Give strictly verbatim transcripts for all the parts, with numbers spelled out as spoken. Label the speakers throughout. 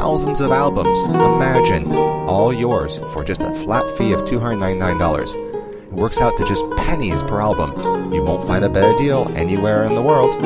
Speaker 1: thousands of albums. Imagine, all yours for just a flat fee of two hundred ninety-nine dollars. It works out to just pennies per album. You won't find a better deal anywhere in the world.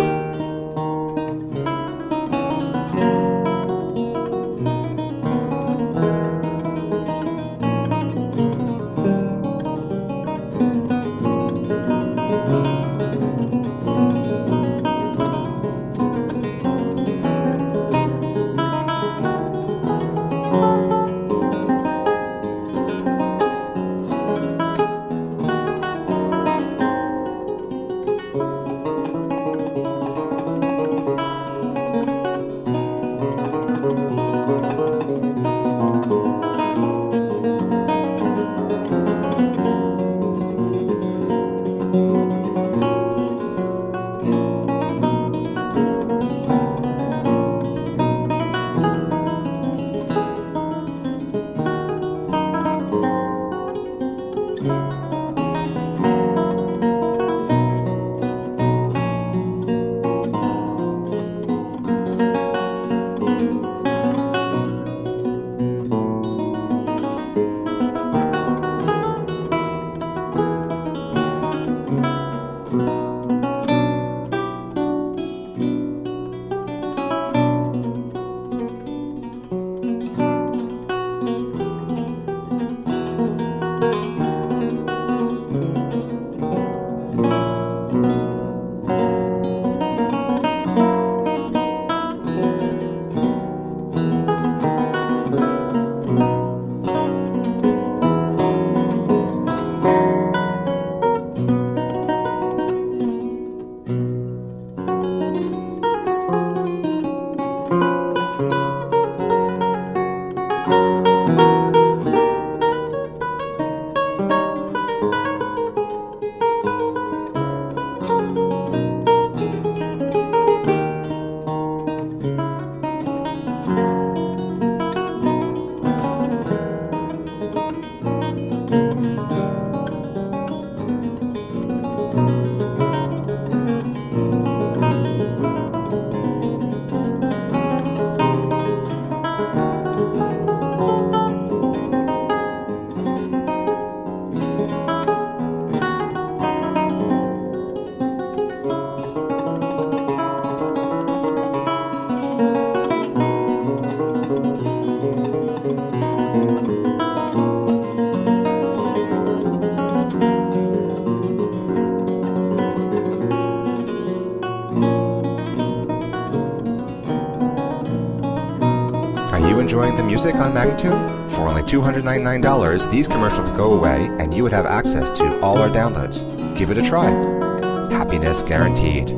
Speaker 1: Enjoying the music on Magnatune? For only two hundred ninety-nine dollars, these commercials could go away and you would have access to all our downloads. Give it a try. Happiness guaranteed.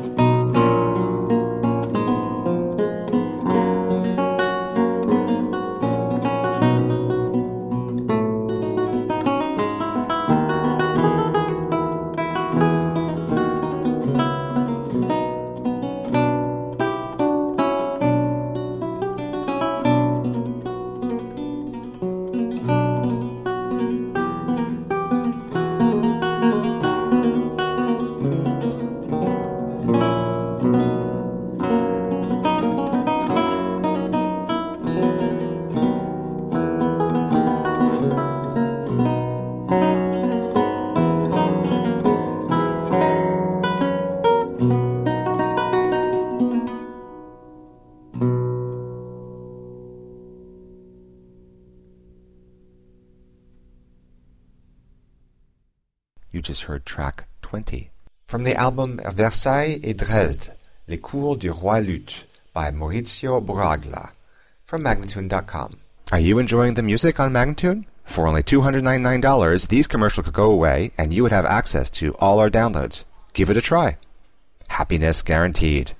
Speaker 1: You just heard track twenty. From the album Versailles et Dresde, Les Cours du Roi Luth by Maurizio Braglia, from Magnatune dot com. Are you enjoying the music on Magnatune? For only two hundred ninety-nine dollars, these commercials could go away and you would have access to all our downloads. Give it a try. Happiness guaranteed.